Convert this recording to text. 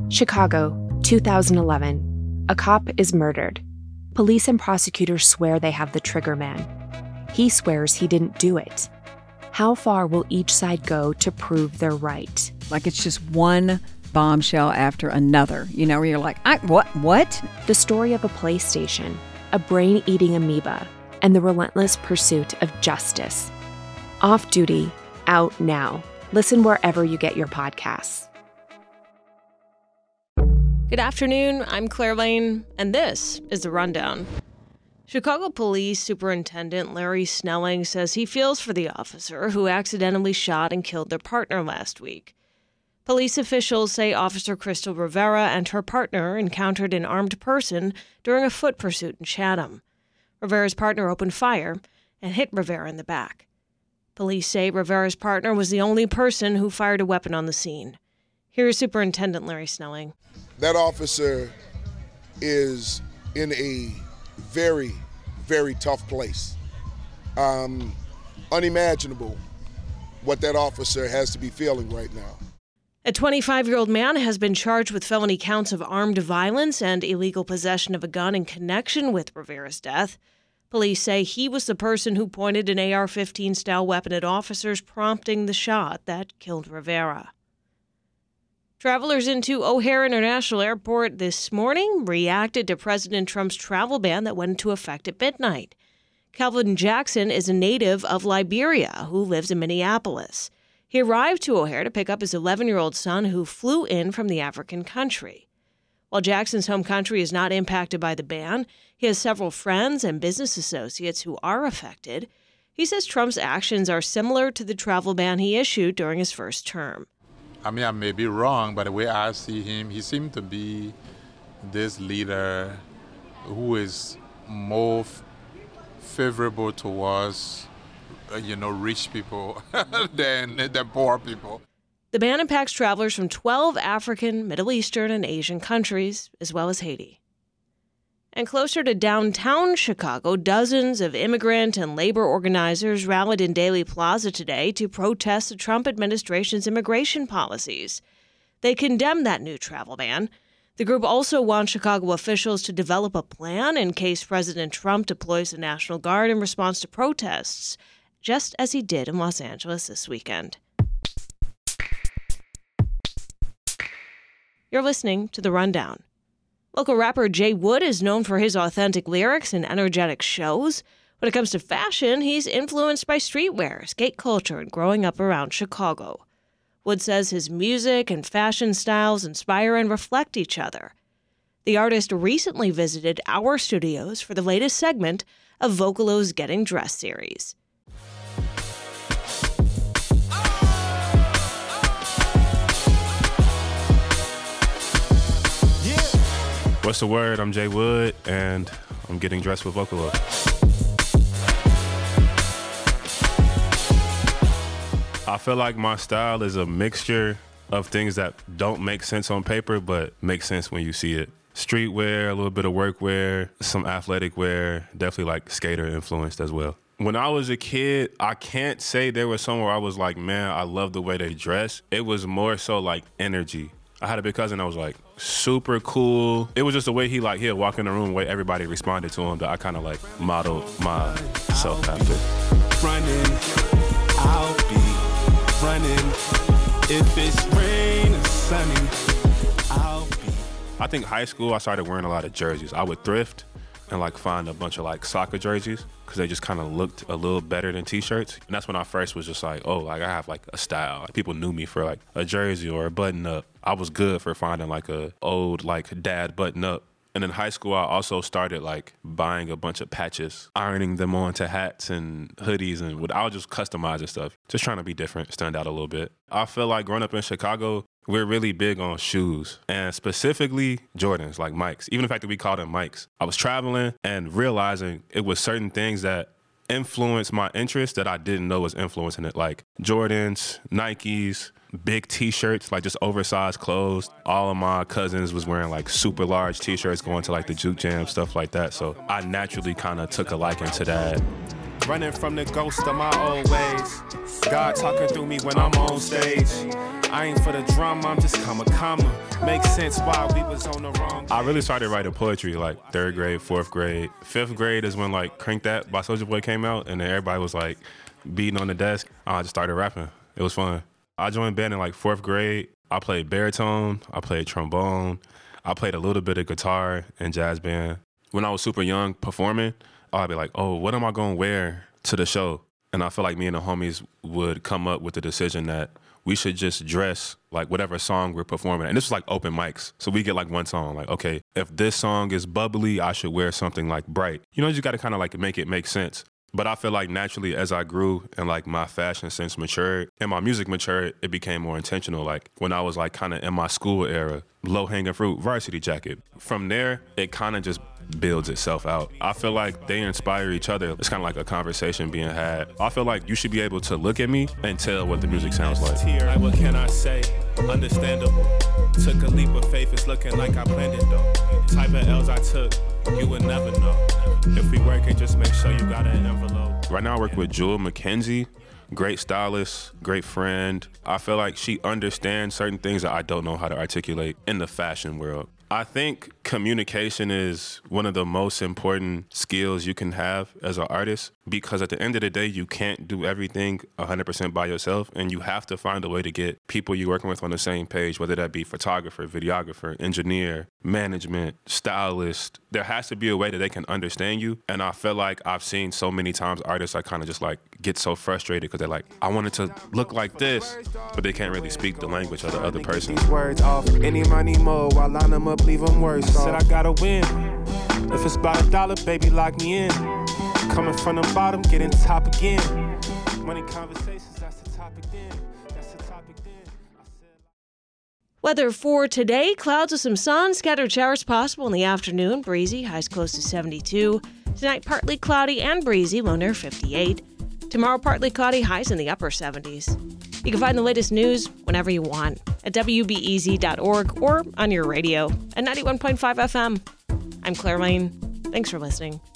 Chicago, 2011. A cop is murdered. Police and prosecutors swear they have the trigger man. He swears he didn't do it. How far will each side go to prove they're right? Like it's just one bombshell after another, where you're like, what? The story of a PlayStation, a brain-eating amoeba, and the relentless pursuit of justice. Off Duty, out now. Listen wherever you get your podcasts. Good afternoon, I'm Claire Lane, and this is The Rundown. Chicago Police Superintendent Larry Snelling says he feels for the officer who accidentally shot and killed their partner last week. Police officials say Officer Crystal Rivera and her partner encountered an armed person during a foot pursuit in Chatham. Rivera's partner opened fire and hit Rivera in the back. Police say Rivera's partner was the only person who fired a weapon on the scene. Here's Superintendent Larry Snelling. That officer is in a very, very tough place. Unimaginable what that officer has to be feeling right now. A 25-year-old man has been charged with felony counts of armed violence and illegal possession of a gun in connection with Rivera's death. Police say he was the person who pointed an AR-15 style weapon at officers, prompting the shot that killed Rivera. Travelers into O'Hare International Airport this morning reacted to President Trump's travel ban that went into effect at midnight. Calvin Jackson is a native of Liberia who lives in Minneapolis. He arrived to O'Hare to pick up his 11-year-old son who flew in from the African country. While Jackson's home country is not impacted by the ban, he has several friends and business associates who are affected. He says Trump's actions are similar to the travel ban he issued during his first term. I may be wrong, but the way I see him, he seemed to be this leader who is more favorable towards, rich people than poor people. The ban impacts travelers from 12 African, Middle Eastern, and Asian countries, as well as Haiti. And closer to downtown Chicago, dozens of immigrant and labor organizers rallied in Daley Plaza today to protest the Trump administration's immigration policies. They condemned that new travel ban. The group also wants Chicago officials to develop a plan in case President Trump deploys the National Guard in response to protests, just as he did in Los Angeles this weekend. You're listening to The Rundown. Local rapper Jay Wood is known for his authentic lyrics and energetic shows. When it comes to fashion, he's influenced by streetwear, skate culture, and growing up around Chicago. Wood says his music and fashion styles inspire and reflect each other. The artist recently visited our studios for the latest segment of Vocalo's Getting Dressed series. What's the word? I'm Jay Wood, and I'm getting dressed with Vocalo. I feel like my style is a mixture of things that don't make sense on paper, but make sense when you see it. Streetwear, a little bit of workwear, some athletic wear, definitely like skater influenced as well. When I was a kid, I can't say there was somewhere I was like, man, I love the way they dress. It was more so like energy. I had a big cousin that was like super cool. It was just the way he'd walk in the room, the way everybody responded to him, that I kind of like modeled myself after. Running, I'll be running. If it's rain or sunny, I'll be. I think high school I started wearing a lot of jerseys. I would thrift and like find a bunch of like soccer jerseys because they just kind of looked a little better than t-shirts. And that's when I first was just like, oh, like I have like a style. Like, people knew me for like a jersey or a button up. I was good for finding like a old like dad button up. And in high school, I also started like buying a bunch of patches, ironing them onto hats and hoodies, and I was just customizing stuff, just trying to be different, stand out a little bit. I feel like growing up in Chicago, we're really big on shoes, and specifically Jordans, like Mikes. Even the fact that we called them Mikes. I was traveling and realizing it was certain things that influenced my interest that I didn't know was influencing it, like Jordans, Nikes, big t-shirts, like just oversized clothes. All of my cousins was wearing like super large t-shirts going to like the Juke Jam, stuff like that. So I naturally kind of took a liking to that. running from the ghost of my old ways. God talking through me when I'm on stage. I ain't for the drama, I'm just comma. Makes sense why we was on the wrong. I really started writing poetry like 3rd grade, 4th grade. 5th grade is when like Crank That by Soulja Boy came out, and then everybody was like beating on the desk. I just started rapping. It was fun. I joined band in like 4th grade. I played baritone, I played trombone, I played a little bit of guitar and jazz band. When I was super young performing, I'd be like, oh, what am I gonna wear to the show? And I feel like me and the homies would come up with the decision that we should just dress like whatever song we're performing. And this was like open mics. So we get like one song, like, okay, if this song is bubbly, I should wear something like bright. You know, you just gotta kind of like make it make sense. But I feel like naturally as I grew and like my fashion sense matured and my music matured, it became more intentional. Like when I was like kind of in my school era, low hanging fruit, varsity jacket. From there, it kind of just builds itself out. I feel like they inspire each other. It's kind of like a conversation being had. I feel like you should be able to look at me and tell what the music sounds like. Like what can I say? Understandable. Took a leap of faith, it's looking like I planned it though. Type of L's I took, you would never know. If we work and just make sure you got an envelope. Right now I work with Jewel McKenzie. Great stylist, great friend. I feel like she understands certain things that I don't know how to articulate in the fashion world. I think communication is one of the most important skills you can have as an artist, because at the end of the day, you can't do everything 100% by yourself, and you have to find a way to get people you're working with on the same page, whether that be photographer, videographer, engineer, management, stylist. There has to be a way that they can understand you, and I feel like I've seen so many times artists that kind of just like get so frustrated because they're like, I want it to look like this, but they can't really speak the language of the other person. These words off, any money more, I line them up, leave them worse. Said I gotta win. If it's about $1, baby, lock me in. Coming from the bottom, getting top again. Money conversations, that's the topic then. That's the topic then. Weather for today, clouds with some sun, scattered showers possible in the afternoon, breezy, highs close to 72. Tonight, partly cloudy and breezy, low near 58. Tomorrow, partly cloudy, highs in the upper 70s. You can find the latest news whenever you want at WBEZ.org or on your radio at 91.5 FM. I'm Claire Lane. Thanks for listening.